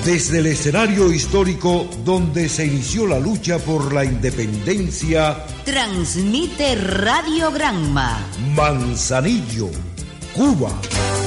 Desde el escenario histórico donde se inició la lucha por la independencia, transmite Radio Granma, Manzanillo, Cuba.